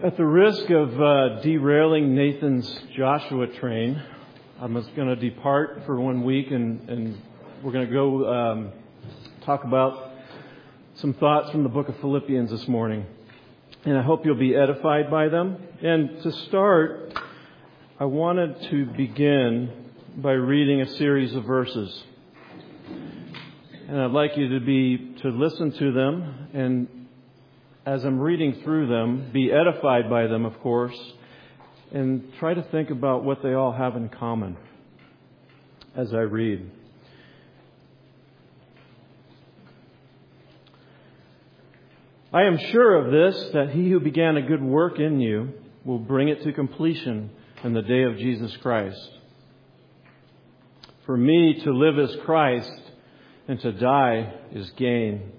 At the risk of derailing Nathan's Joshua train, I'm just going to depart for 1 week and we're going to go talk about some thoughts from the book of Philippians this morning. And I hope you'll be edified by them. And to start, I wanted to begin by reading a series of verses. And I'd like you to listen to them, and as I'm reading through them, be edified by them, of course, and try to think about what they all have in common as I read. I am sure of this, that he who began a good work in you will bring it to completion in the day of Jesus Christ. For me, to live is Christ, and to die is gain.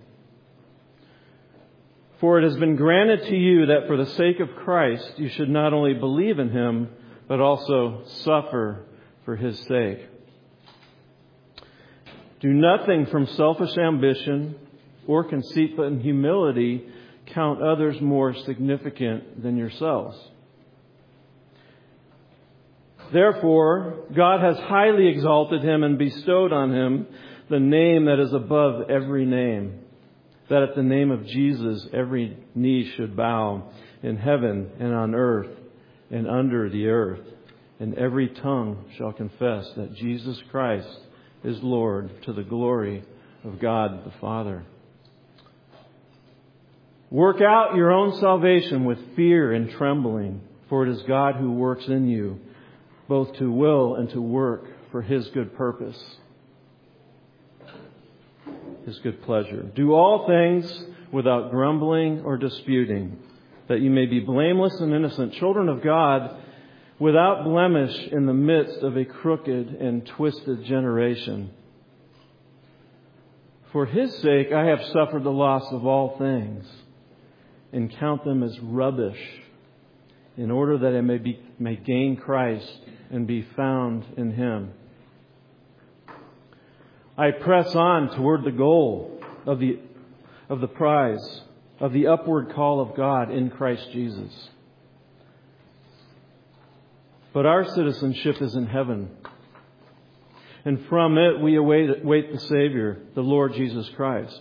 For it has been granted to you that for the sake of Christ you should not only believe in Him, but also suffer for His sake. Do nothing from selfish ambition or conceit, but in humility count others more significant than yourselves. Therefore, God has highly exalted Him and bestowed on Him the name that is above every name, that at the name of Jesus every knee should bow in heaven and on earth and under the earth, and every tongue shall confess that Jesus Christ is Lord, to the glory of God the Father. Work out your own salvation with fear and trembling, for it is God who works in you, both to will and to work for His good purpose, His good pleasure. Do all things without grumbling or disputing, that you may be blameless and innocent, children of God, without blemish in the midst of a crooked and twisted generation. For His sake I have suffered the loss of all things, and count them as rubbish, in order that I may gain Christ and be found in Him. I press on toward the goal of the prize of the upward call of God in Christ Jesus. But our citizenship is in heaven, and from it we await the Savior, the Lord Jesus Christ.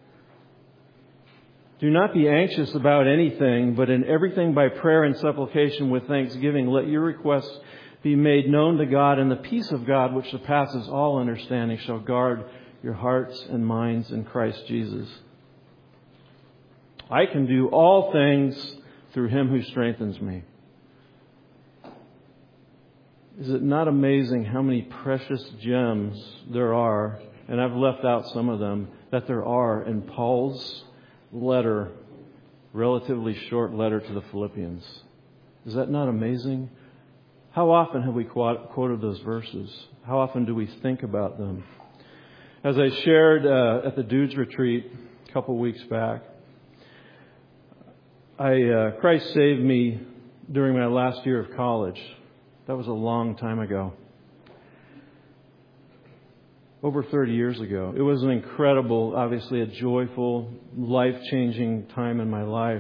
Do not be anxious about anything, but in everything by prayer and supplication with thanksgiving, let your requests be made known to God, and the peace of God, which surpasses all understanding, shall guard your hearts and minds in Christ Jesus. I can do all things through Him who strengthens me. Is it not amazing how many precious gems there are, and I've left out some of them, that there are in Paul's letter, relatively short letter to the Philippians? Is that not amazing? How often have we quoted those verses? How often do we think about them? As I shared at the Dudes Retreat a couple weeks back, Christ saved me during my last year of college. That was a long time ago. Over 30 years ago. It was an incredible, obviously a joyful, life-changing time in my life.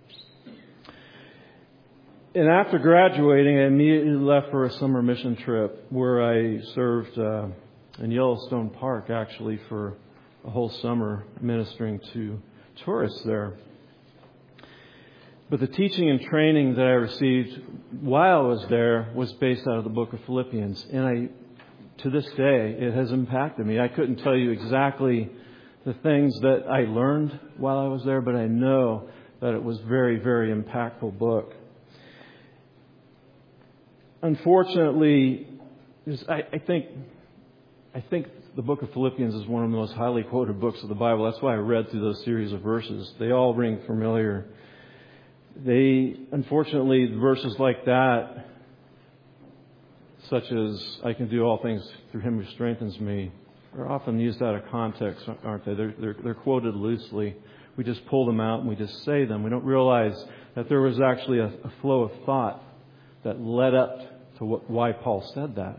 And after graduating, I immediately left for a summer mission trip where I served in Yellowstone Park, actually, for a whole summer, ministering to tourists there. But the teaching and training that I received while I was there was based out of the book of Philippians. And to this day, it has impacted me. I couldn't tell you exactly the things that I learned while I was there, but I know that it was a very, very impactful book. Unfortunately, I think the book of Philippians is one of the most highly quoted books of the Bible. That's why I read through those series of verses. They all ring familiar. Unfortunately, verses like that, such as I can do all things through Him who strengthens me, are often used out of context, aren't they? They're quoted loosely. We just pull them out and we just say them. We don't realize that there was actually a flow of thought that led up to why Paul said that.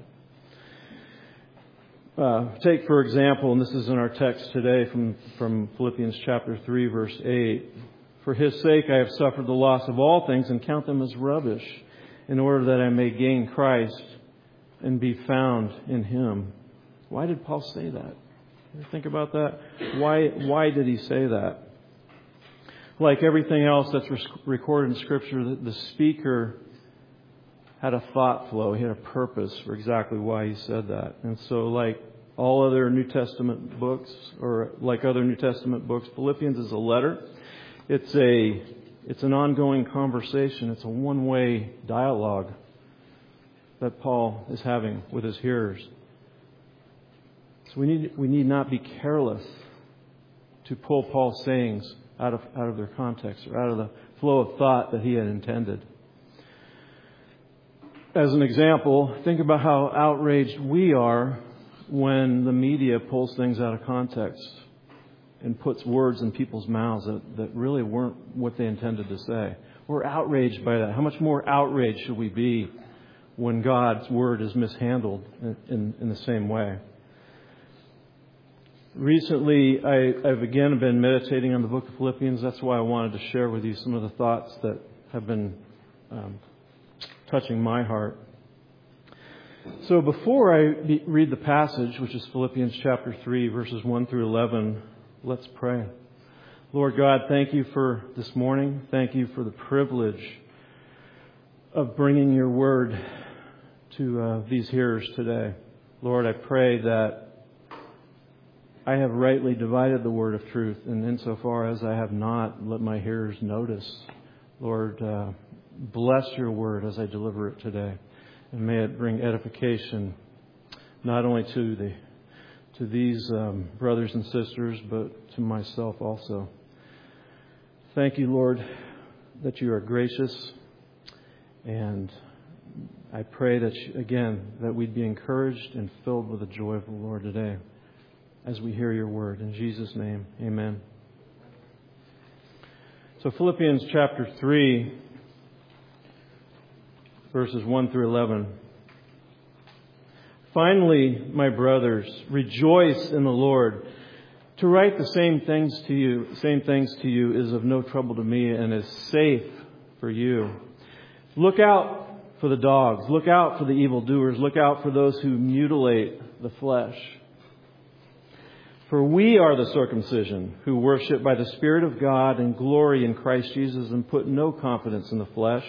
Take, for example, and this is in our text today from Philippians chapter 3, verse 8. For His sake I have suffered the loss of all things and count them as rubbish, in order that I may gain Christ and be found in Him. Why did Paul say that? You think about that? Why did he say that? Like everything else that's recorded in Scripture, the speaker had a thought flow. He had a purpose for exactly why he said that. And so like all other New Testament books, or like other New Testament books, Philippians is a letter. It's an ongoing conversation. It's a one-way dialogue that Paul is having with his hearers. So we need not be careless to pull Paul's sayings out of their context or out of the flow of thought that he had intended. As an example, think about how outraged we are when the media pulls things out of context and puts words in people's mouths that really weren't what they intended to say. We're outraged by that. How much more outraged should we be when God's Word is mishandled in the same way? Recently, I've again been meditating on the book of Philippians. That's why I wanted to share with you some of the thoughts that have been touching my heart. So before I read the passage, which is Philippians chapter 3, verses 1 through 11, let's pray. Lord God, thank you for this morning. Thank you for the privilege of bringing your word to these hearers today. Lord, I pray that I have rightly divided the word of truth, and insofar as I have not, let my hearers notice. Lord, bless your word as I deliver it today, and may it bring edification not only to these brothers and sisters, but to myself also. Thank you, Lord, that you are gracious, and I pray that, that we'd be encouraged and filled with the joy of the Lord today as we hear your word. In Jesus' name, amen. So Philippians chapter 3, verses 1 through 11. Finally, my brothers, rejoice in the Lord. To write the same things to you is of no trouble to me and is safe for you. Look out for the dogs. Look out for the evildoers. Look out for those who mutilate the flesh. For we are the circumcision who worship by the Spirit of God and glory in Christ Jesus and put no confidence in the flesh.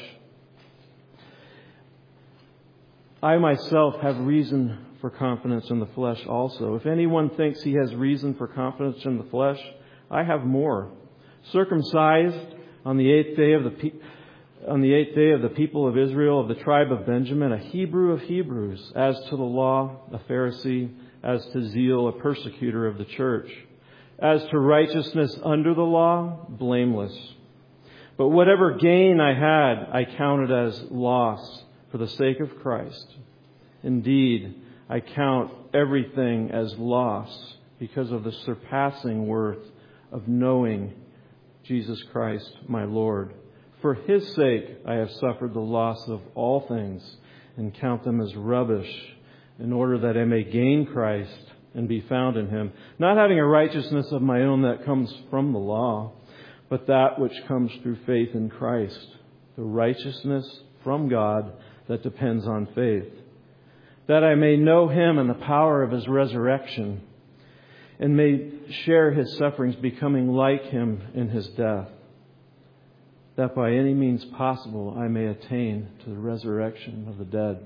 I myself have reason for confidence in the flesh also. If anyone thinks he has reason for confidence in the flesh, I have more. Circumcised on the eighth day of the people of Israel, of the tribe of Benjamin, a Hebrew of Hebrews, as to the law, a Pharisee, as to zeal, a persecutor of the church, as to righteousness under the law, blameless. But whatever gain I had, I counted as loss for the sake of Christ. Indeed, I count everything as loss because of the surpassing worth of knowing Jesus Christ, my Lord. For His sake, I have suffered the loss of all things and count them as rubbish, in order that I may gain Christ and be found in Him, not having a righteousness of my own that comes from the law, but that which comes through faith in Christ, the righteousness from God that depends on faith, that I may know Him and the power of His resurrection, and may share His sufferings, becoming like Him in His death, that by any means possible I may attain to the resurrection of the dead.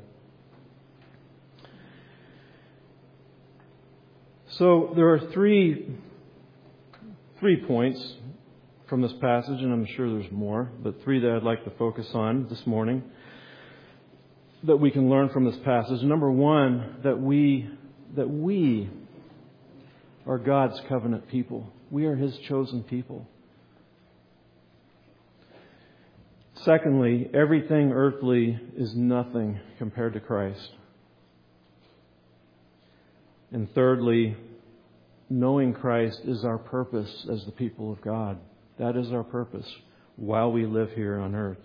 So there are three points from this passage, and I'm sure there's more, but three that I'd like to focus on this morning that we can learn from this passage. Number one, that we are God's covenant people. We are His chosen people. Secondly, everything earthly is nothing compared to Christ. And thirdly, knowing Christ is our purpose as the people of God. That is our purpose while we live here on earth.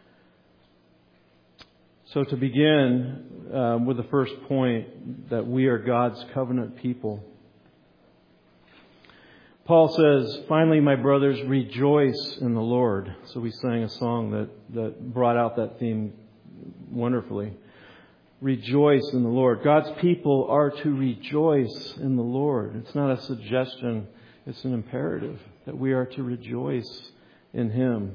So to begin with the first point, that we are God's covenant people. Paul says, finally, my brothers, rejoice in the Lord. So we sang a song that brought out that theme wonderfully. Rejoice in the Lord. God's people are to rejoice in the Lord. It's not a suggestion, it's an imperative that we are to rejoice in Him.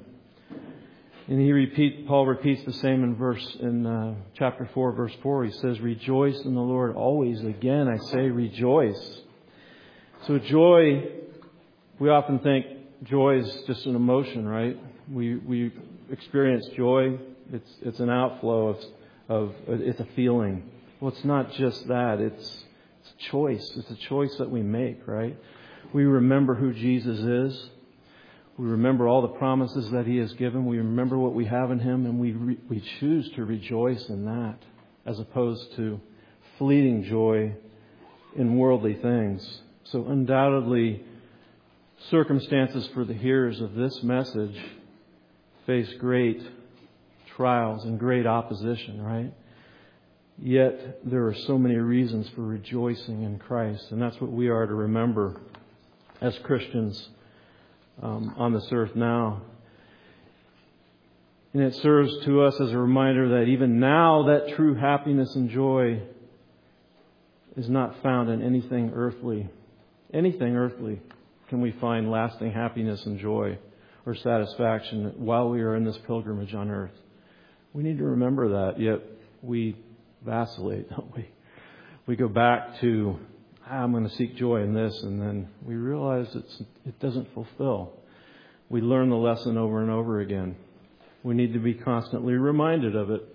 And Paul repeats the same in chapter 4, verse 4. He says, rejoice in the Lord always. Again, I say rejoice. So joy, we often think joy is just an emotion, right? We experience joy. It's an outflow of it's a feeling. Well, it's not just that. It's a choice. It's a choice that we make, right? We remember who Jesus is. We remember all the promises that He has given. We remember what we have in Him, and we choose to rejoice in that, as opposed to fleeting joy in worldly things. So undoubtedly, circumstances for the hearers of this message face great trials and great opposition, right? Yet there are so many reasons for rejoicing in Christ, and that's what we are to remember as Christians on this earth now. And it serves to us as a reminder that even now that true happiness and joy is not found in anything earthly. Anything earthly can we find lasting happiness and joy or satisfaction while we are in this pilgrimage on earth. We need to remember that, yet we vacillate, don't we? We go back to, I'm going to seek joy in this, and then we realize it doesn't fulfill. We learn the lesson over and over again. We need to be constantly reminded of it.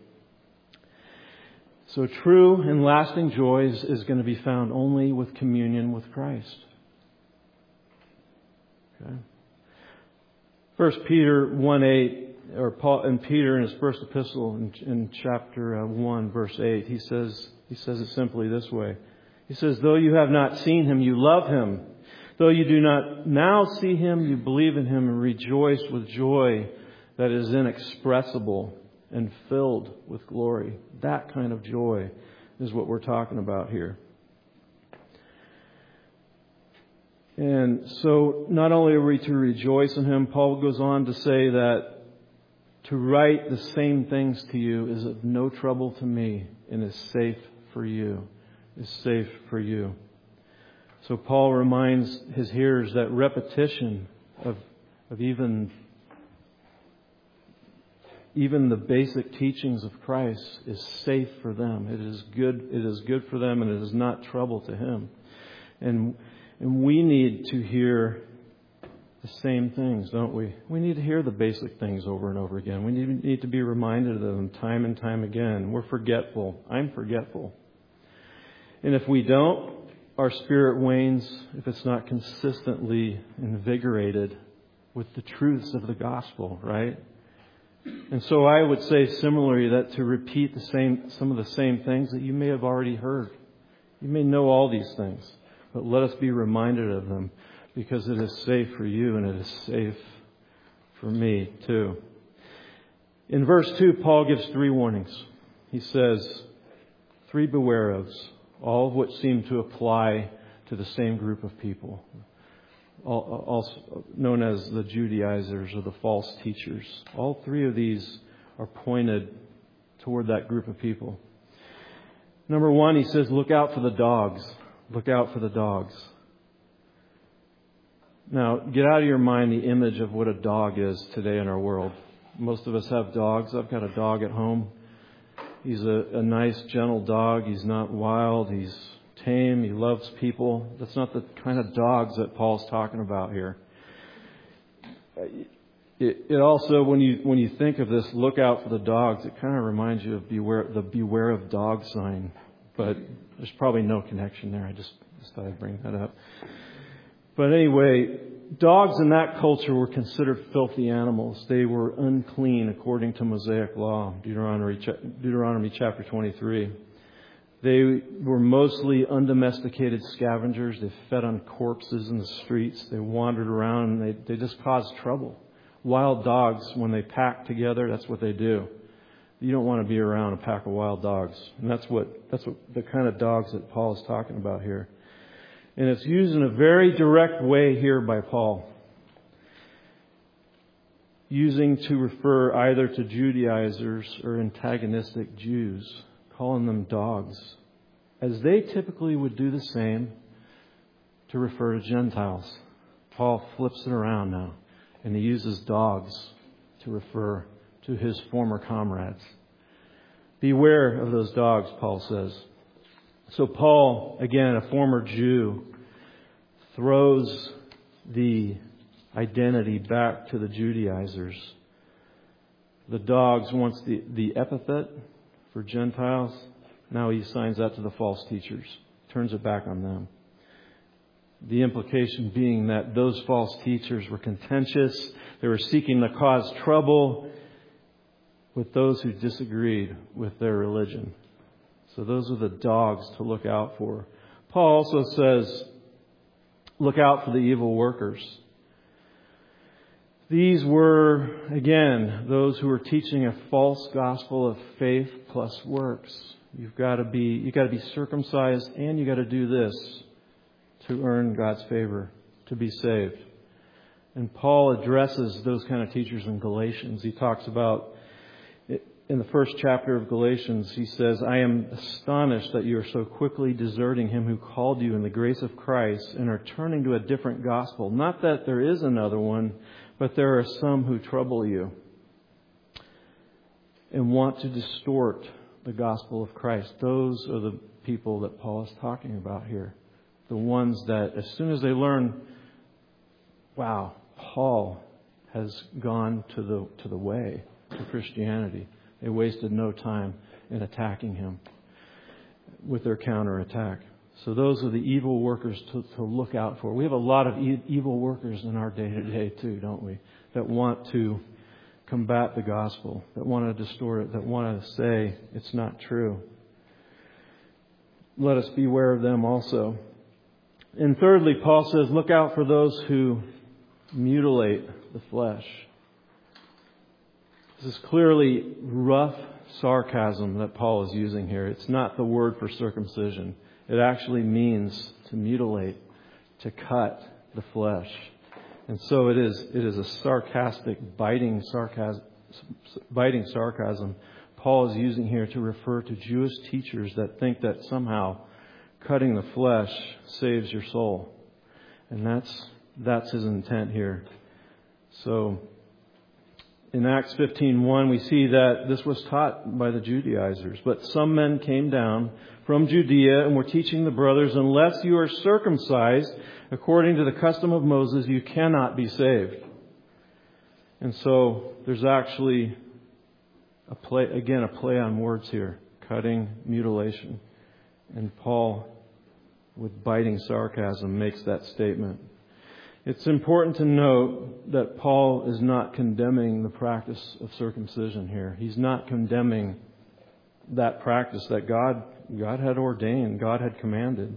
So true and lasting joy is going to be found only with communion with Christ. Okay. 1 Peter 1:8, or Paul and Peter in his first epistle in chapter 1, verse 8, he says it simply this way. He says, though you have not seen Him, you love Him. Though you do not now see Him, you believe in Him and rejoice with joy that is inexpressible and filled with glory. That kind of joy is what we're talking about here. And so not only are we to rejoice in Him, Paul goes on to say that to write the same things to you is of no trouble to me and is safe for you. Is safe for you. So Paul reminds his hearers that repetition of even the basic teachings of Christ is safe for them. It is good for them, and it is not trouble to Him. And we need to hear the same things, don't we? We need to hear the basic things over and over again. We need to be reminded of them time and time again. We're forgetful. I'm forgetful. And if we don't, our spirit wanes if it's not consistently invigorated with the truths of the gospel, right? And so I would say similarly that to repeat some of the same things that you may have already heard. You may know all these things, but let us be reminded of them because it is safe for you and it is safe for me too. In verse 2, Paul gives 3 warnings. He says, 3 beware ofs, all of which seem to apply to the same group of people, also known as the Judaizers or the false teachers. All 3 of these are pointed toward that group of people. Number 1, he says, look out for the dogs. Look out for the dogs. Now, get out of your mind the image of what a dog is today in our world. Most of us have dogs. I've got a dog at home. He's a nice, gentle dog. He's not wild. He's tame. He loves people. That's not the kind of dogs that Paul's talking about here. It also, when you think of this, look out for the dogs, it kind of reminds you of the beware of dog sign. But there's probably no connection there. I just thought I'd bring that up. But anyway, dogs in that culture were considered filthy animals. They were unclean according to Mosaic law, Deuteronomy chapter 23. They were mostly undomesticated scavengers. They fed on corpses in the streets. They wandered around and they just caused trouble. Wild dogs, when they pack together, that's what they do. You don't want to be around a pack of wild dogs. And that's what the kind of dogs that Paul is talking about here. And it's used in a very direct way here by Paul, using to refer either to Judaizers or antagonistic Jews, calling them dogs, as they typically would do the same to refer to Gentiles. Paul flips it around now, and he uses dogs to refer to his former comrades. Beware of those dogs, Paul says. So Paul, again, a former Jew, throws the identity back to the Judaizers. The dogs, once the epithet for Gentiles, now he assigns that to the false teachers, turns it back on them. The implication being that those false teachers were contentious. They were seeking to cause trouble with those who disagreed with their religion. So those are the dogs to look out for. Paul also says, look out for the evil workers. These were, again, those who were teaching a false gospel of faith plus works. You've got to be circumcised, and you've got to do this to earn God's favor, to be saved. And Paul addresses those kind of teachers in Galatians. He talks about, in the first chapter of Galatians, he says, I am astonished that you are so quickly deserting him who called you in the grace of Christ and are turning to a different gospel. Not that there is another one, but there are some who trouble you and want to distort the gospel of Christ. Those are the people that Paul is talking about here. The ones that as soon as they learn, wow, Paul has gone to the way, to Christianity, they wasted no time in attacking him with their counterattack. So those are the evil workers to look out for. We have a lot of evil workers in our day-to-day too, don't we? That want to combat the gospel, that want to distort it, that want to say it's not true. Let us beware of them also. And thirdly, Paul says, look out for those who mutilate the flesh. This is clearly rough sarcasm that Paul is using here. It's not the word for circumcision. It actually means to mutilate, to cut the flesh. And so it is a sarcastic, biting sarcasm Paul is using here to refer to Jewish teachers that think that somehow cutting the flesh saves your soul. And that's his intent here. So in Acts 15:1, we see that this was taught by the Judaizers. But some men came down from Judea and were teaching the brothers, unless you are circumcised according to the custom of Moses, you cannot be saved. And so there's actually a play on words here. Cutting, mutilation. And Paul, with biting sarcasm, makes that statement. It's important to note that Paul is not condemning the practice of circumcision here. He's not condemning that practice that God had ordained, God had commanded,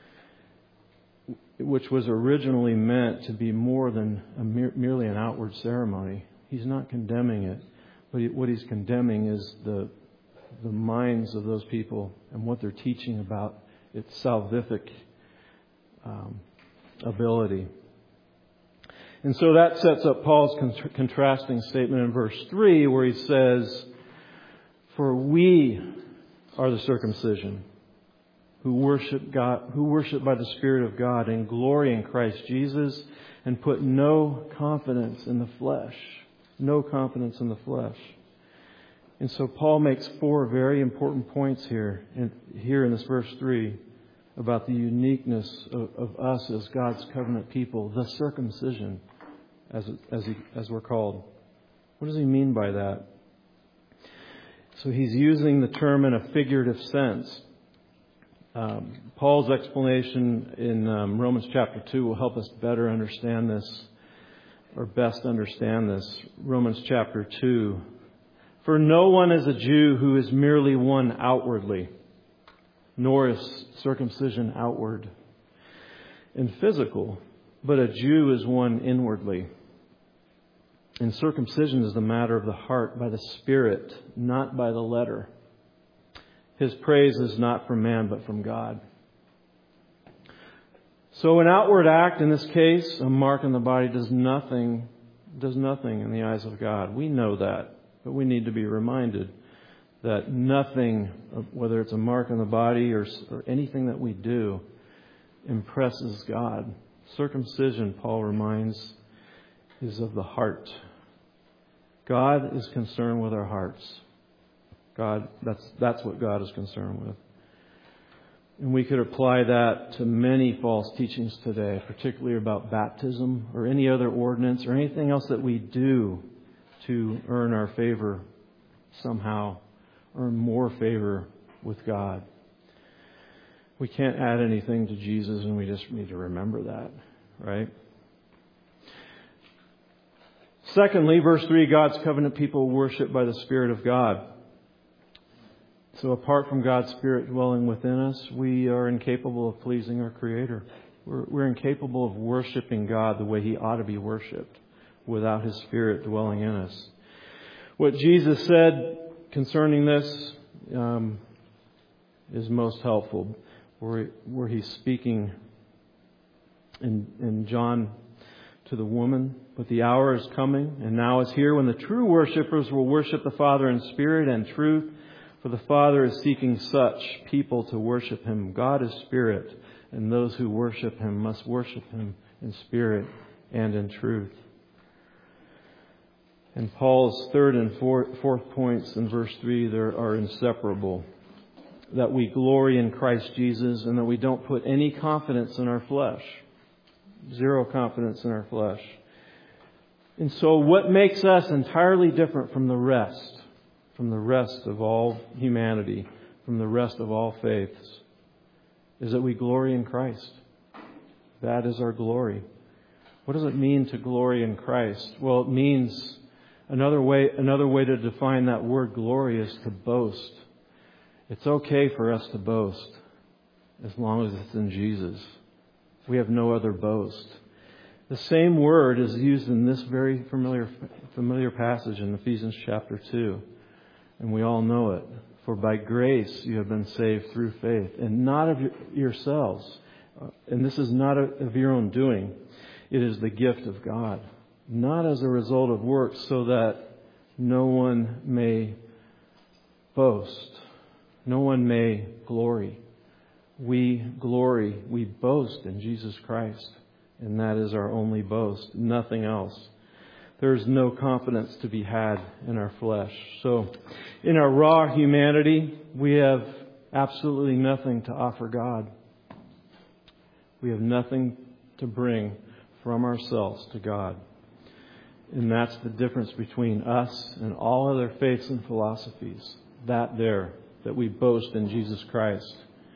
which was originally meant to be more than merely an outward ceremony. He's not condemning it, but what he's condemning is the minds of those people and what they're teaching about its salvific ability. And so that sets up Paul's contrasting statement in verse 3, where he says, for we are the circumcision who worship God, who worship by the Spirit of God and glory in Christ Jesus and put no confidence in the flesh. No confidence in the flesh. And so Paul makes 4 very important points here in this verse 3 about the uniqueness of us as God's covenant people, the circumcision, as we're called. What does he mean by that? So he's using the term in a figurative sense. Paul's explanation in Romans chapter 2 will help us better understand this, or best understand this. Romans chapter 2. For no one is a Jew who is merely one outwardly, nor is circumcision outward and physical, but a Jew is one inwardly. And circumcision is the matter of the heart by the Spirit, not by the letter. His praise is not from man, but from God. So an outward act, in this case, a mark on the body, does nothing in the eyes of God. We know that, but we need to be reminded that nothing, whether it's a mark on the body or anything that we do, impresses God. Circumcision, Paul reminds, is of the heart. God is concerned with our hearts. That's what God is concerned with. And we could apply that to many false teachings today, particularly about baptism or any other ordinance or anything else that we do to earn our favor somehow, earn more favor with God. We can't add anything to Jesus, and we just need to remember that, right? Secondly, verse 3, God's covenant people worship by the Spirit of God. So apart from God's Spirit dwelling within us, we are incapable of pleasing our Creator. We're incapable of worshiping God the way He ought to be worshipped without His Spirit dwelling in us. What Jesus said concerning this is most helpful, where He's speaking in John to the woman. But the hour is coming, and now is here, when the true worshippers will worship the Father in spirit and truth. For the Father is seeking such people to worship Him. God is Spirit, and those who worship Him must worship Him in spirit and in truth. And Paul's third and fourth points in verse 3 there are inseparable. That we glory in Christ Jesus, and that we don't put any confidence in our flesh. Zero confidence in our flesh. And so what makes us entirely different from the rest of all humanity, from the rest of all faiths, is that we glory in Christ. That is our glory. What does it mean to glory in Christ? Well, it means another way to define that word glory is to boast. It's okay for us to boast as long as it's in Jesus. We have no other boast. The same word is used in this very familiar passage in Ephesians chapter 2. And we all know it. For by grace you have been saved through faith, and not of yourselves. And this is not of your own doing. It is the gift of God. Not as a result of works, so that no one may boast. No one may glory. We glory, we boast in Jesus Christ. And that is our only boast. Nothing else. There's no confidence to be had in our flesh. So, in our raw humanity, we have absolutely nothing to offer God. We have nothing to bring from ourselves to God. And that's the difference between us and all other faiths and philosophies. That we boast in Jesus Christ.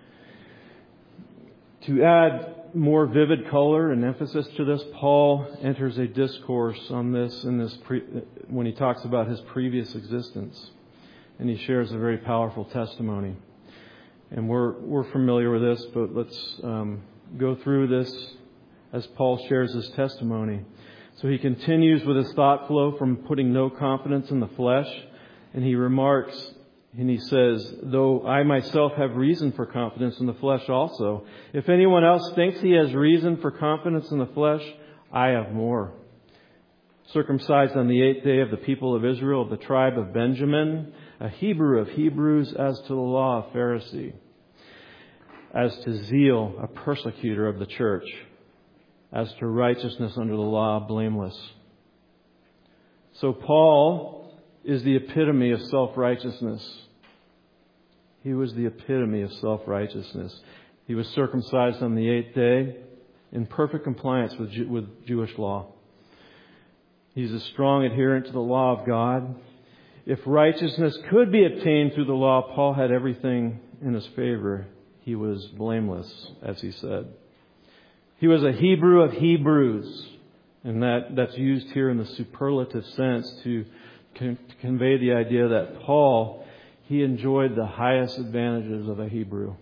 To add more vivid color and emphasis to this, Paul enters a discourse on this when he talks about his previous existence, and he shares a very powerful testimony. And we're familiar with this, but let's go through this as Paul shares his testimony. So he continues with his thought flow from putting no confidence in the flesh, and he remarks. And he says, though I myself have reason for confidence in the flesh also, if anyone else thinks he has reason for confidence in the flesh, I have more. Circumcised on the 8th day of the people of Israel, of the tribe of Benjamin, a Hebrew of Hebrews, as to the law, a Pharisee, as to zeal, a persecutor of the church, as to righteousness under the law, blameless. So Paul is the epitome of self-righteousness. He was the epitome of self-righteousness. He was circumcised on the 8th day in perfect compliance with Jewish law. He's a strong adherent to the law of God. If righteousness could be obtained through the law, Paul had everything in his favor. He was blameless, as he said. He was a Hebrew of Hebrews, and that's used here in the superlative sense to convey the idea that Paul, he enjoyed the highest advantages of a Hebrew.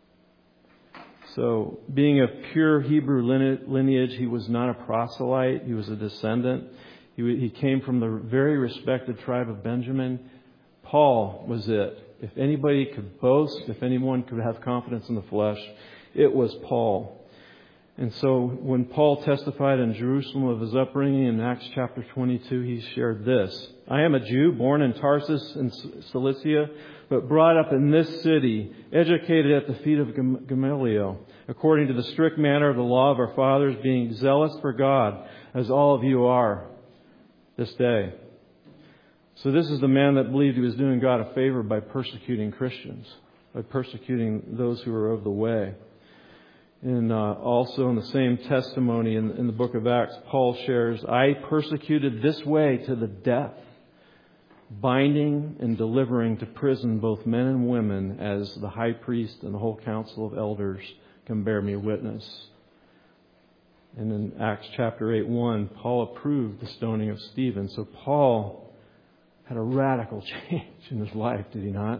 So, being of pure Hebrew lineage, he was not a proselyte. He was a descendant. He came from the very respected tribe of Benjamin. Paul was it. If anybody could boast, if anyone could have confidence in the flesh, it was Paul. And so when Paul testified in Jerusalem of his upbringing in Acts chapter 22, he shared this. I am a Jew born in Tarsus in Cilicia, but brought up in this city, educated at the feet of Gamaliel, according to the strict manner of the law of our fathers, being zealous for God, as all of you are this day. So this is the man that believed he was doing God a favor by persecuting Christians, by persecuting those who are of the way. And also in the same testimony in the book of Acts, Paul shares, I persecuted this way to the death, binding and delivering to prison both men and women, as the high priest and the whole council of elders can bear me witness. And in Acts chapter 8:1, Paul approved the stoning of Stephen. So Paul had a radical change in his life, did he not?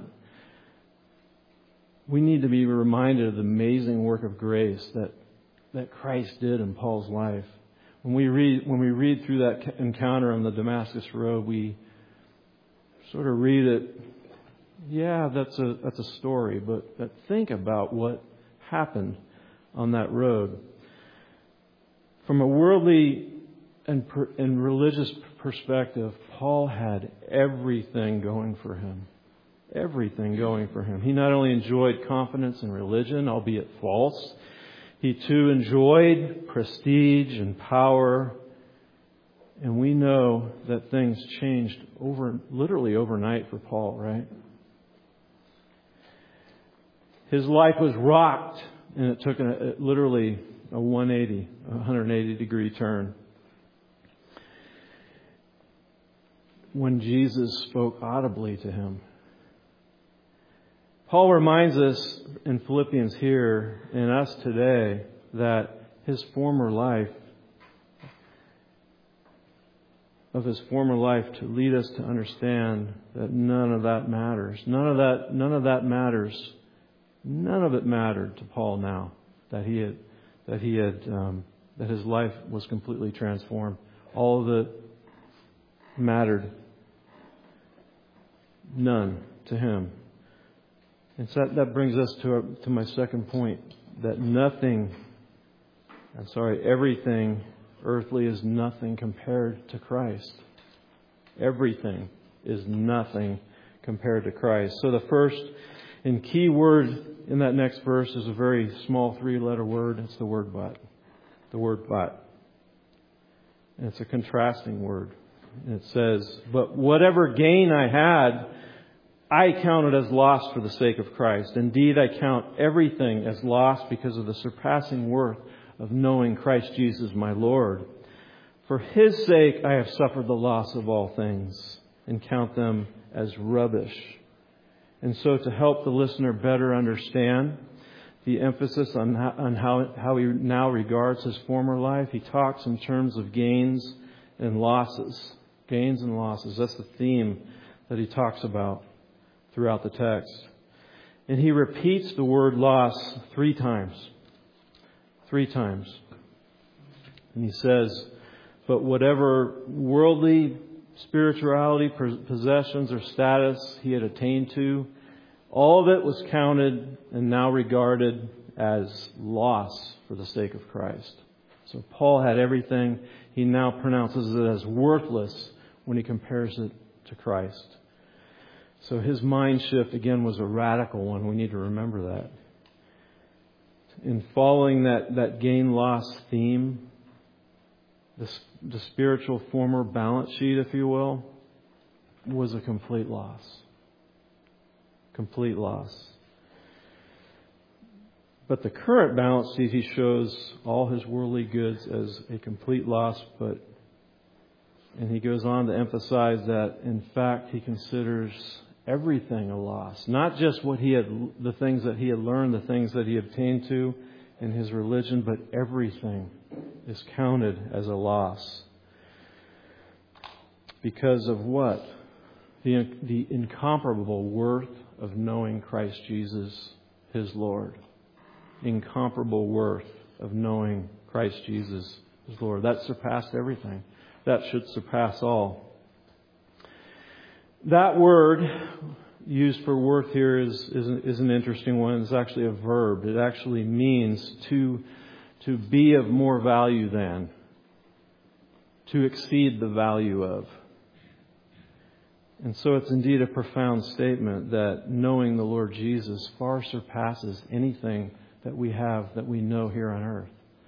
We need to be reminded of the amazing work of grace that Christ did in Paul's life. When we read through that encounter on the Damascus Road, we sort of read it. Yeah, that's a story, but think about what happened on that road. From a worldly and religious perspective, Paul had everything going for him. Everything going for him. He not only enjoyed confidence in religion, albeit false, he too enjoyed prestige and power. And we know that things changed literally overnight for Paul, right? His life was rocked, and it took literally a 180 degree turn. When Jesus spoke audibly to him. Paul reminds us in Philippians here and us today that his former life to lead us to understand that none of that matters. None of that matters. None of it mattered to Paul now that his life was completely transformed. All of it mattered none to him. And so that brings us to my second point, that everything earthly is nothing compared to Christ. Everything is nothing compared to Christ. So the first and key word in that next verse is a very small 3-letter word. It's the word but. The word but. And it's a contrasting word. And it says, but whatever gain I had, I count it as loss for the sake of Christ. Indeed, I count everything as loss because of the surpassing worth of knowing Christ Jesus my Lord. For His sake I have suffered the loss of all things and count them as rubbish. And so to help the listener better understand the emphasis on how he now regards his former life, he talks in terms of gains and losses. Gains and losses. That's the theme that he talks about throughout the text. And he repeats the word loss 3 times. 3 times. And he says, but whatever worldly spirituality, possessions, or status he had attained to, all of it was counted and now regarded as loss for the sake of Christ. So Paul had everything. He now pronounces it as worthless when he compares it to Christ. So his mind shift, again, was a radical one. We need to remember that. In following that gain-loss theme, the spiritual former balance sheet, if you will, was a complete loss. Complete loss. But the current balance sheet, he shows all his worldly goods as a complete loss, and he goes on to emphasize that, in fact, he considers everything a loss. Not just the things that he had learned, the things that he obtained to in his religion, but everything is counted as a loss. Because of what? The incomparable worth of knowing Christ Jesus, his Lord. Incomparable worth of knowing Christ Jesus, his Lord. That surpassed everything. That should surpass all. That word used for worth here is an interesting one. It's actually a verb. It actually means to to be of more value than, to exceed the value of. And so it's indeed a profound statement that knowing the Lord Jesus far surpasses anything that we have, that we know here on earth.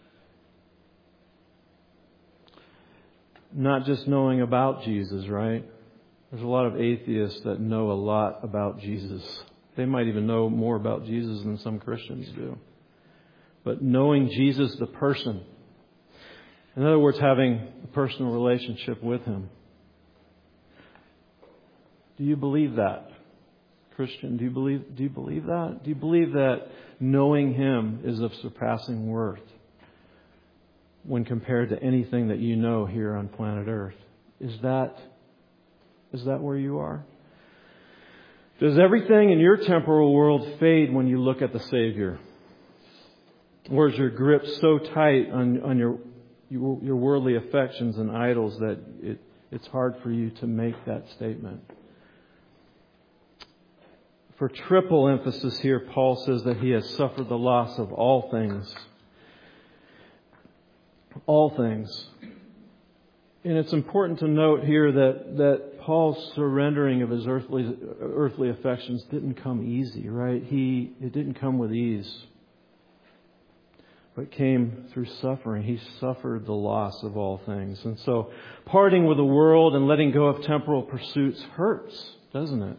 Not just knowing about Jesus, right? There's a lot of atheists that know a lot about Jesus. They might even know more about Jesus than some Christians do. But knowing Jesus, the person. In other words, having a personal relationship with Him. Do you believe that? Christian, do you believe that? Do you believe that knowing Him is of surpassing worth when compared to anything that you know here on planet Earth? Is that where you are? Does everything in your temporal world fade when you look at the Savior? Or is your grip so tight on your worldly affections and idols that it's hard for you to make that statement? For triple emphasis here, Paul says that he has suffered the loss of all things. All things. And it's important to note here that Paul's surrendering of his earthly affections didn't come easy, right? It didn't come with ease, but came through suffering. He suffered the loss of all things. And so parting with the world and letting go of temporal pursuits hurts, doesn't it?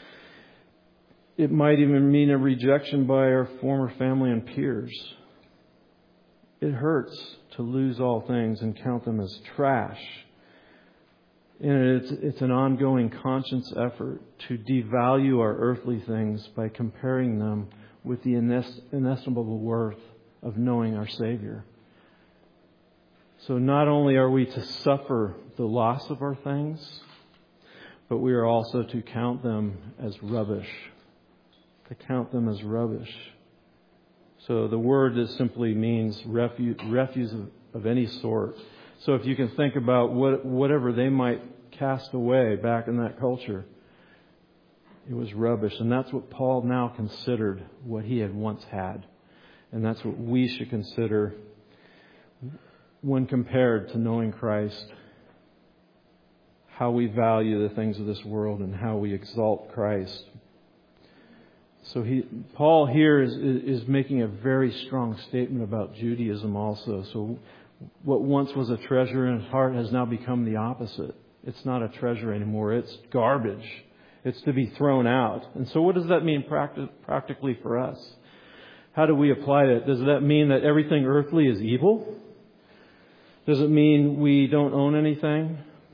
It might even mean a rejection by our former family and peers. It hurts to lose all things and count them as trash. And it's an ongoing conscious effort to devalue our earthly things by comparing them with the inestimable worth of knowing our Savior. So not only are we to suffer the loss of our things, but we are also to count them as rubbish. To count them as rubbish. So the word just simply means refuse of any sort. So if you can think about whatever they might cast away back in that culture, it was rubbish. And that's what Paul now considered what he had once had. And that's what we should consider when compared to knowing Christ. How we value the things of this world and how we exalt Christ. So Paul here is making a very strong statement about Judaism also. So what once was a treasure in his heart has now become the opposite. It's not a treasure anymore. It's garbage. It's to be thrown out. And so what does that mean practically for us? How do we apply that? Does that mean that everything earthly is evil? Does it mean we don't own anything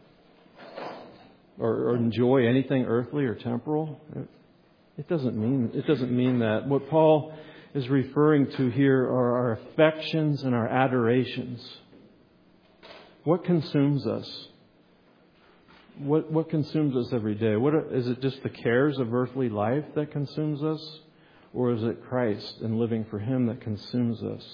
or enjoy anything earthly or temporal? It doesn't mean that. What Paul is referring to here are our affections and our adorations. What consumes us? What consumes us every day? Is it just the cares of earthly life that consumes us? Or is it Christ and living for Him that consumes us?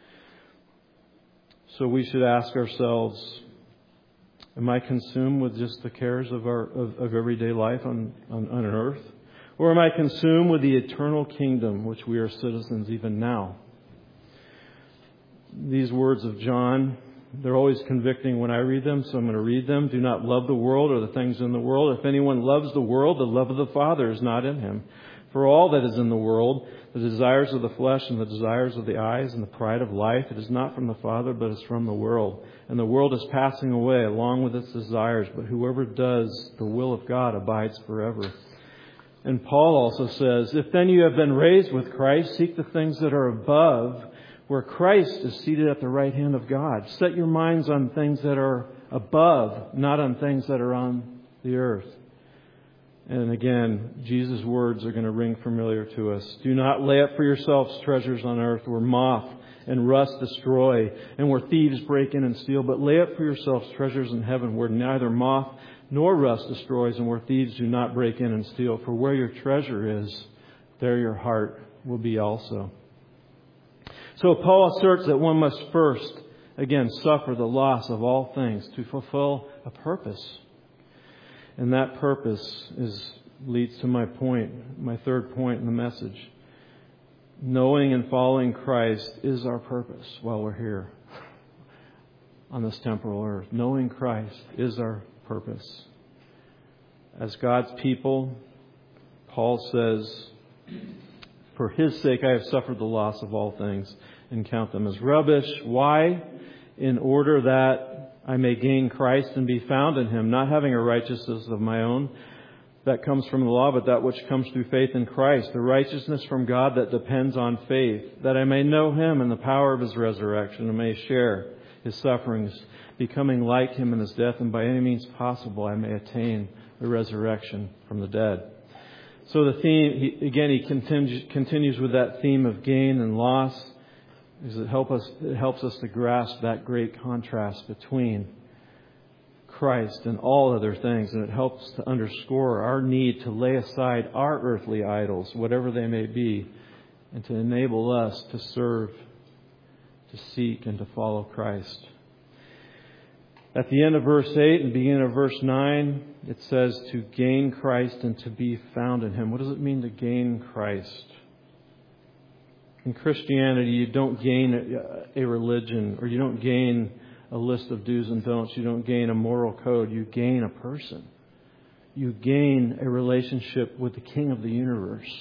So we should ask ourselves, am I consumed with just the cares of everyday life on earth? Or am I consumed with the eternal kingdom, which we are citizens even now? These words of John, they're always convicting when I read them, so I'm going to read them. Do not love the world or the things in the world. If anyone loves the world, the love of the Father is not in him. For all that is in the world, the desires of the flesh and the desires of the eyes and the pride of life, it is not from the Father, but is from the world. And the world is passing away along with its desires, but whoever does the will of God abides forever. And Paul also says, if then you have been raised with Christ, seek the things that are above, where Christ is seated at the right hand of God. Set your minds on things that are above, not on things that are on the earth. And again, Jesus' words are going to ring familiar to us. Do not lay up for yourselves treasures on earth where moth and rust destroy and where thieves break in and steal. But lay up for yourselves treasures in heaven where neither moth nor rust destroys and where thieves do not break in and steal. For where your treasure is, there your heart will be also. So Paul asserts that one must first, again, suffer the loss of all things to fulfill a purpose. And that purpose leads to my third point in the message. knowing and following Christ is our purpose while we're here on this temporal earth. Knowing Christ is our purpose. As God's people, Paul says, "For His sake I have suffered the loss of all things and count them as rubbish." Why? In order that I may gain Christ and be found in Him, not having a righteousness of my own that comes from the law, but that which comes through faith in Christ, the righteousness from God that depends on faith, that I may know Him and the power of His resurrection, and may share His sufferings, becoming like Him in His death, and by any means possible I may attain the resurrection from the dead. So the theme, he continues with that theme of gain and loss, because it helps us to grasp that great contrast between Christ and all other things, and it helps to underscore our need to lay aside our earthly idols, whatever they may be, and to enable us to serve, to seek, and to follow Christ. At the end of verse 8 and beginning of verse 9, it says to gain Christ and to be found in Him. What does it mean to gain Christ? In Christianity, you don't gain a religion, or you don't gain a list of do's and don'ts. You don't gain a moral code. You gain a person. You gain a relationship with the King of the universe.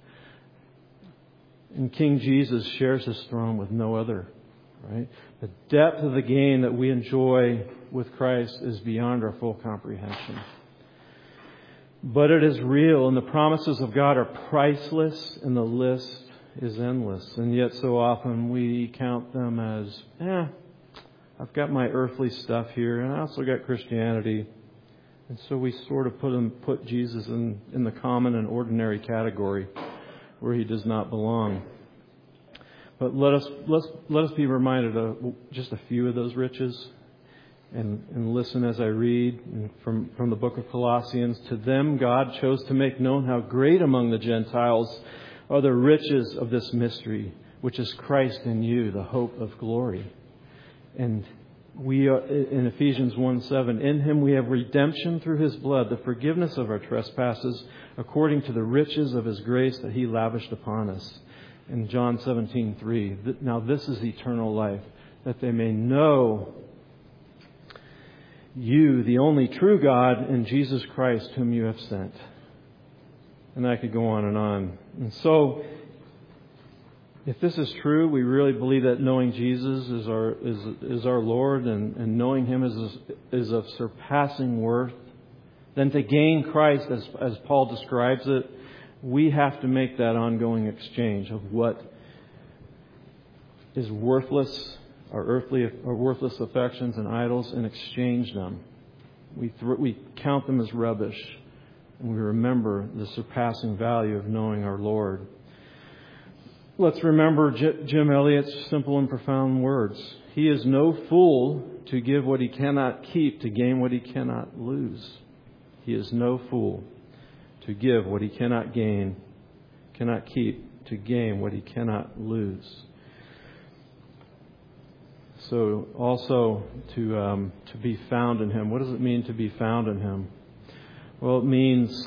And King Jesus shares His throne with no other. Right? The depth of the gain that we enjoy with Christ is beyond our full comprehension. But it is real, and the promises of God are priceless, and the list is endless. And yet so often we count them as, I've got my earthly stuff here, and I also got Christianity. And so we sort of put Jesus in the common and ordinary category where He does not belong. But let us be reminded of just a few of those riches, and listen as I read from the book of Colossians. To them God chose to make known how great among the Gentiles are the riches of this mystery, which is Christ in you, the hope of glory. And we are, in Ephesians 1:7, in Him we have redemption through His blood, the forgiveness of our trespasses, according to the riches of His grace that He lavished upon us. In John 17:3, now this is eternal life, that they may know You, the only true God, and Jesus Christ, whom You have sent. And I could go on and on. And so, if this is true, we really believe that knowing Jesus is our Lord, and knowing Him is of surpassing worth, then to gain Christ, as Paul describes it, we have to make that ongoing exchange of what is worthless, our earthly or worthless affections and idols, and exchange them. We count them as rubbish, and we remember the surpassing value of knowing our Lord. Let's remember Jim Elliot's simple and profound words. He is no fool to give what he cannot keep to gain what he cannot lose. He is no fool to give what he cannot keep to gain what he cannot lose. So also to be found in Him. What does it mean to be found in Him? Well, it means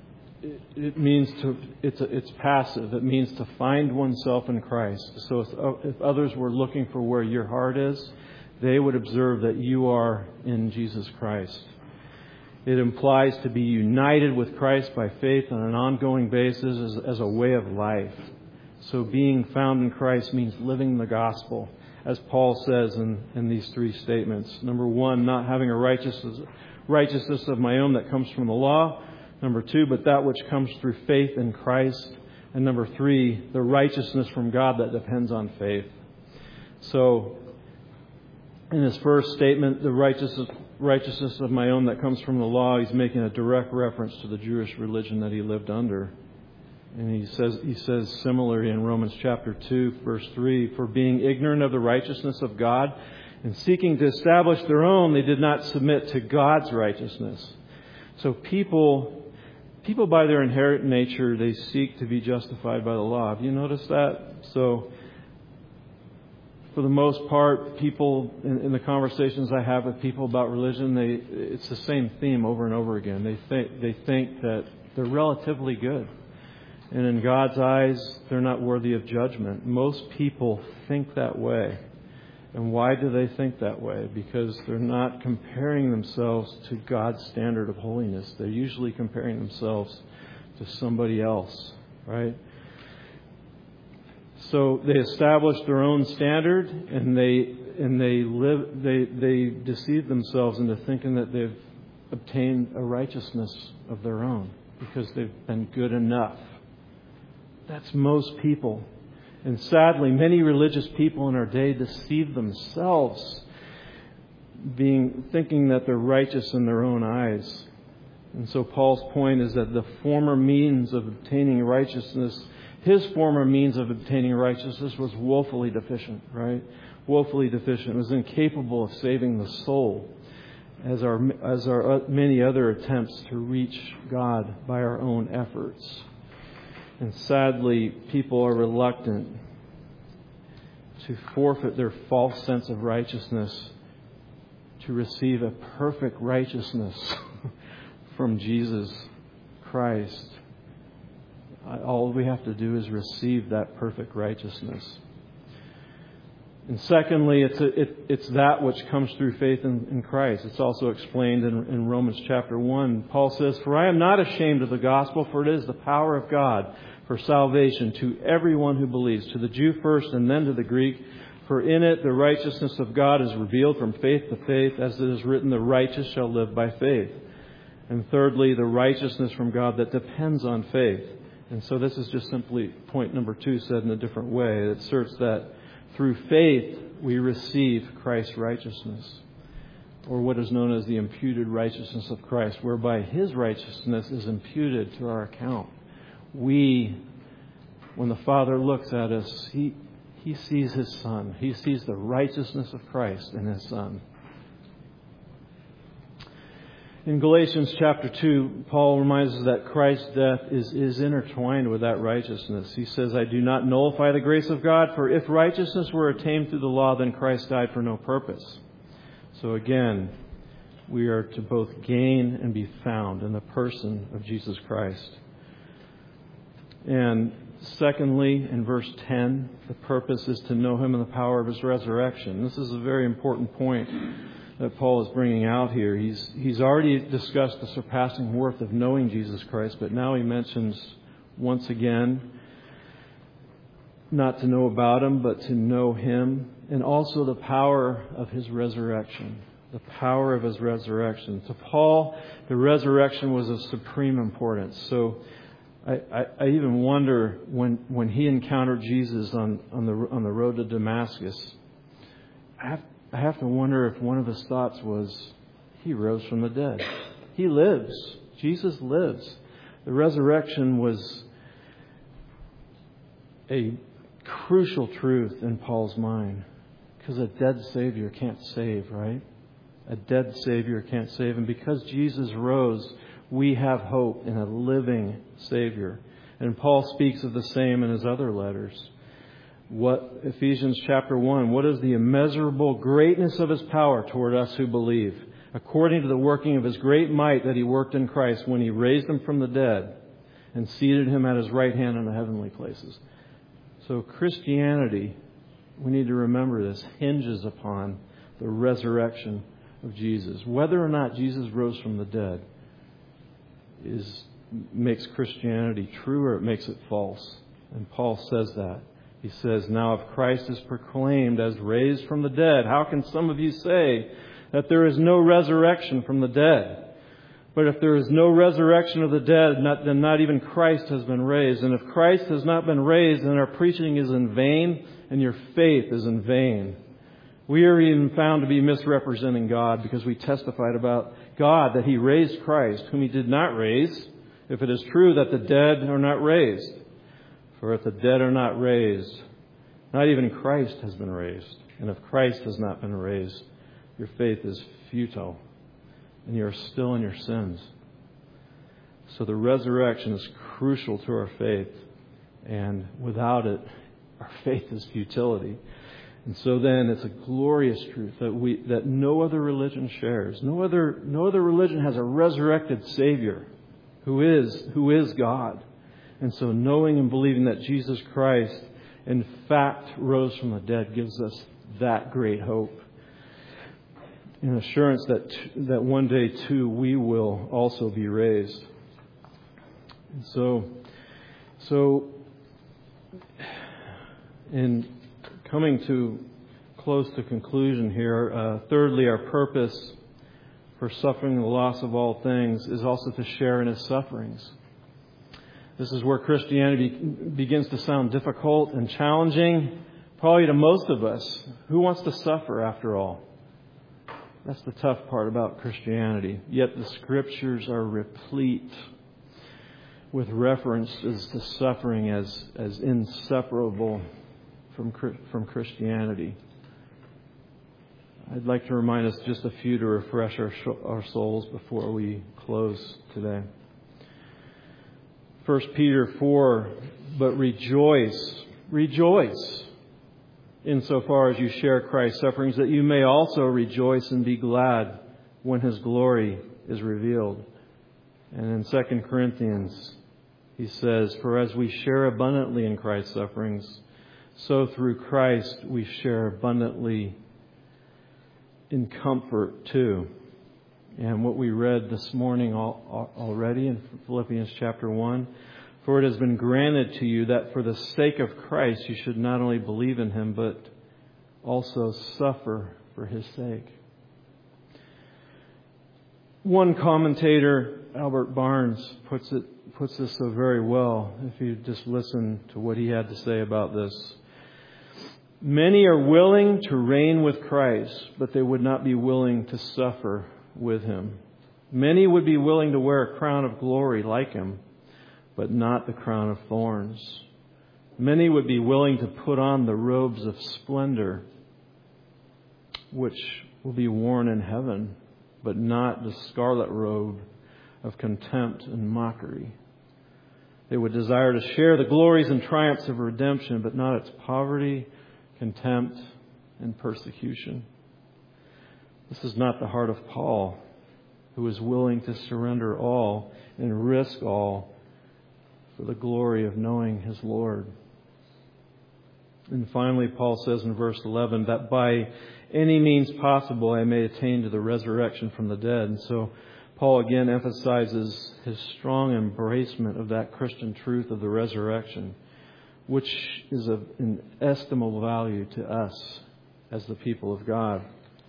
it's passive. It means to find oneself in Christ. So if others were looking for where your heart is, they would observe that you are in Jesus Christ. It implies to be united with Christ by faith on an ongoing basis as a way of life. So being found in Christ means living the gospel, as Paul says in these three statements. Number one, not having a righteousness of my own that comes from the law. Number two, but that which comes through faith in Christ. And number three, the righteousness from God that depends on faith. So in his first statement, the righteousness of my own that comes from the law, he's making a direct reference to the Jewish religion that he lived under. And he says similarly in Romans chapter 2, verse 3, for being ignorant of the righteousness of God and seeking to establish their own, they did not submit to God's righteousness. So people by their inherent nature, they seek to be justified by the law. Have you noticed that? So for the most part, people in the conversations I have with people about religion, it's the same theme over and over again. They think that they're relatively good. And in God's eyes, they're not worthy of judgment. Most people think that way. And why do they think that way? Because they're not comparing themselves to God's standard of holiness. They're usually comparing themselves to somebody else, right? So they establish their own standard, and they deceive themselves into thinking that they've obtained a righteousness of their own because they've been good enough. That's most people. And sadly, many religious people in our day deceive themselves, thinking that they're righteous in their own eyes. And so Paul's point is that the former means of obtaining righteousness, his former means of obtaining righteousness was woefully deficient, right? Woefully deficient. It was incapable of saving the soul, as our many other attempts to reach God by our own efforts. And sadly, people are reluctant to forfeit their false sense of righteousness to receive a perfect righteousness from Jesus Christ. All we have to do is receive that perfect righteousness. And secondly, it's that which comes through faith in Christ. It's also explained in Romans chapter 1. Paul says, "For I am not ashamed of the gospel, for it is the power of God for salvation to everyone who believes, to the Jew first and then to the Greek. For in it the righteousness of God is revealed from faith to faith, as it is written, the righteous shall live by faith." And thirdly, the righteousness from God that depends on faith. And so this is just simply point number 2 said in a different way. It asserts that through faith we receive Christ's righteousness, or what is known as the imputed righteousness of Christ, whereby His righteousness is imputed to our account. When the Father looks at us, He sees His Son. He sees the righteousness of Christ in His Son. In Galatians chapter 2, Paul reminds us that Christ's death is intertwined with that righteousness. He says, "I do not nullify the grace of God, for if righteousness were attained through the law, then Christ died for no purpose." So again, we are to both gain and be found in the person of Jesus Christ. And secondly, in verse 10, the purpose is to know Him in the power of His resurrection. This is a very important point that Paul is bringing out here. He's already discussed the surpassing worth of knowing Jesus Christ, but now he mentions once again not to know about Him, but to know Him, and also the power of His resurrection. The power of His resurrection. To Paul, the resurrection was of supreme importance. So I even wonder when he encountered Jesus on the road to Damascus, I have to wonder if one of his thoughts was, He rose from the dead. He lives. Jesus lives. The resurrection was a crucial truth in Paul's mind, because a dead Savior can't save, right? A dead Savior can't save. And because Jesus rose, we have hope in a living Savior. And Paul speaks of the same in his other letters. Ephesians chapter 1, what is the immeasurable greatness of His power toward us who believe, according to the working of His great might that He worked in Christ when He raised Him from the dead and seated Him at His right hand in the heavenly places. So Christianity, we need to remember this, hinges upon the resurrection of Jesus. Whether or not Jesus rose from the dead makes Christianity true, or it makes it false. And Paul says that. He says, "Now if Christ is proclaimed as raised from the dead, how can some of you say that there is no resurrection from the dead? But if there is no resurrection of the dead, then not even Christ has been raised. And if Christ has not been raised, then our preaching is in vain and your faith is in vain. We are even found to be misrepresenting God, because we testified about God that He raised Christ, whom He did not raise, if it is true that the dead are not raised. For if the dead are not raised, not even Christ has been raised. And if Christ has not been raised, your faith is futile, and you are still in your sins." So the resurrection is crucial to our faith, and without it, our faith is futility. And so then it's a glorious truth that no other religion shares. No other religion has a resurrected Savior who is God. And so knowing and believing that Jesus Christ, in fact, rose from the dead gives us that great hope. An assurance that one day, too, we will also be raised. And so in coming to close to conclusion here, thirdly, our purpose for suffering the loss of all things is also to share in His sufferings. This is where Christianity begins to sound difficult and challenging, probably to most of us. Who wants to suffer after all? That's the tough part about Christianity. Yet the Scriptures are replete with references to suffering as inseparable from Christianity. I'd like to remind us just a few to refresh our souls before we close today. 1 Peter 4, but rejoice insofar as you share Christ's sufferings, that you may also rejoice and be glad when His glory is revealed. And in 2 Corinthians, he says, for as we share abundantly in Christ's sufferings, so through Christ we share abundantly in comfort too. And what we read this morning already in Philippians chapter 1, for it has been granted to you that for the sake of Christ you should not only believe in Him, but also suffer for His sake. One commentator, Albert Barnes, puts this so very well, if you just listen to what he had to say about this. Many are willing to reign with Christ, but they would not be willing to suffer with Him. Many would be willing to wear a crown of glory like Him, but not the crown of thorns. Many would be willing to put on the robes of splendor, which will be worn in heaven, but not the scarlet robe of contempt and mockery. They would desire to share the glories and triumphs of redemption, but not its poverty, contempt, and persecution. This is not the heart of Paul, who is willing to surrender all and risk all for the glory of knowing his Lord. And finally, Paul says in verse 11, that by any means possible I may attain to the resurrection from the dead. And so Paul again emphasizes his strong embracement of that Christian truth of the resurrection, which is of inestimable value to us as the people of God,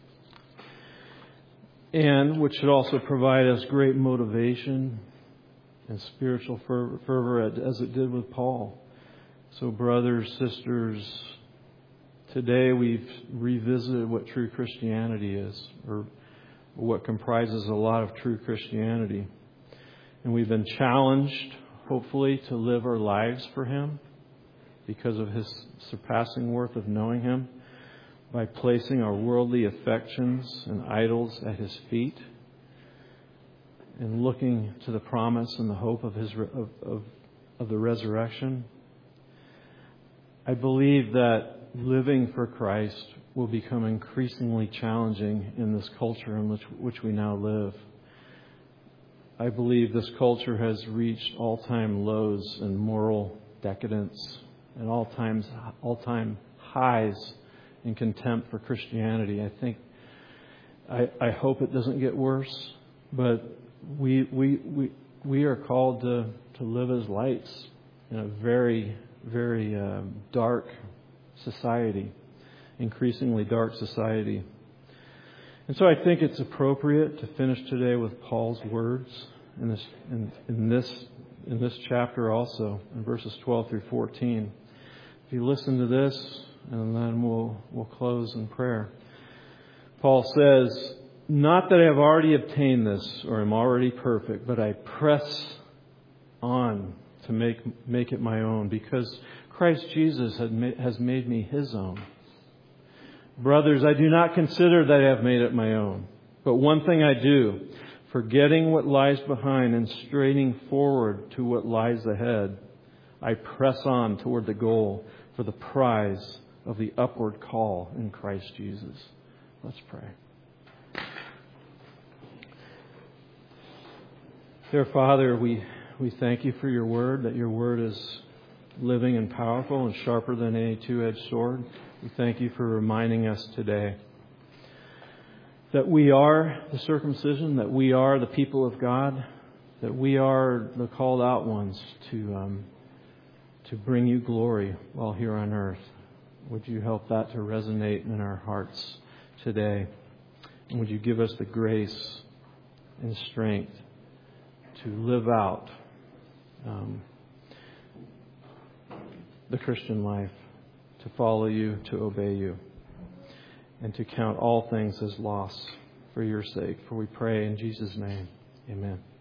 and which should also provide us great motivation and spiritual fervor as it did with Paul. So brothers, sisters, today we've revisited what true Christianity is, or what comprises a lot of true Christianity. And we've been challenged, hopefully, to live our lives for Him because of His surpassing worth of knowing Him, by placing our worldly affections and idols at His feet and looking to the promise and the hope of the resurrection. I believe that living for Christ will become increasingly challenging in this culture in which we now live. I believe this culture has reached all-time lows in moral decadence and all-time highs in contempt for Christianity. I hope it doesn't get worse, but we are called to live as lights in a very, very dark society, increasingly dark society. And so I think it's appropriate to finish today with Paul's words in this chapter also, in verses 12 through 14. If you listen to this, and then we'll close in prayer. Paul says, not that I have already obtained this or am already perfect, but I press on to make it my own, because Christ Jesus has made me His own. Brothers, I do not consider that I have made it my own, but one thing I do, forgetting what lies behind and straining forward to what lies ahead, I press on toward the goal for the prize of the upward call in Christ Jesus. Let's pray. Dear Father, we we thank you for your word, that your word is living and powerful and sharper than any two-edged sword. We thank you for reminding us today that we are the circumcision, that we are the people of God, that we are the called out ones to bring you glory while here on earth. Would you help that to resonate in our hearts today? And would you give us the grace and strength to live out the Christian life, to follow you, to obey you, and to count all things as loss for your sake. For we pray in Jesus' name. Amen.